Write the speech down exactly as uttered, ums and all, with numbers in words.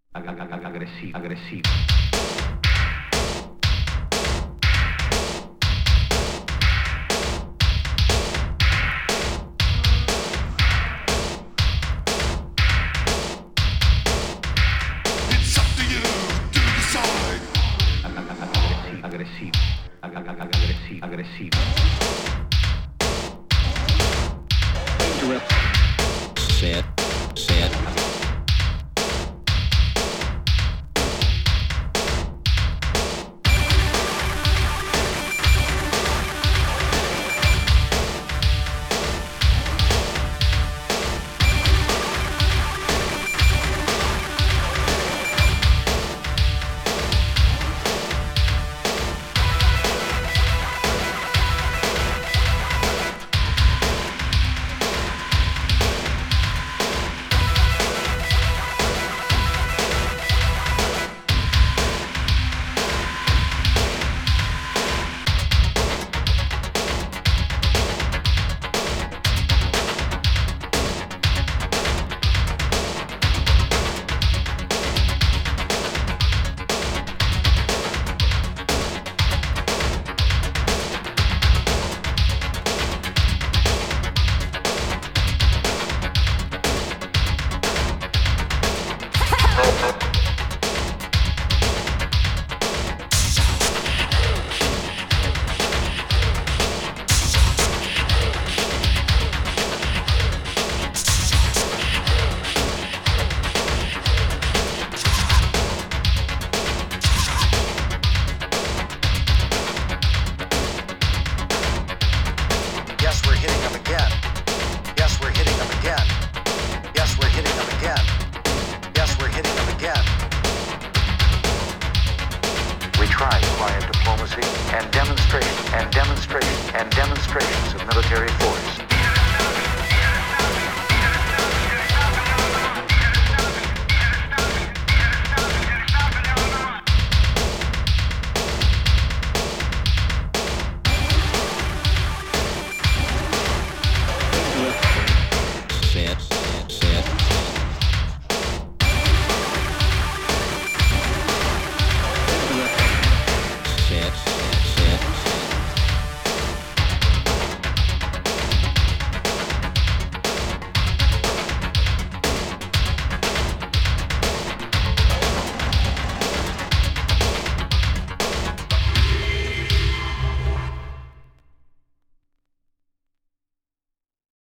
aggressivo, aggressivo. Aggressivo, aggressivo, aggressivo. Set, set. Yes, we're hitting them again. Yes, we're hitting them again. Yes, we're hitting them again. Yes, we're hitting them again. We tried quiet diplomacy and demonstration and demonstration and demonstrations of military force.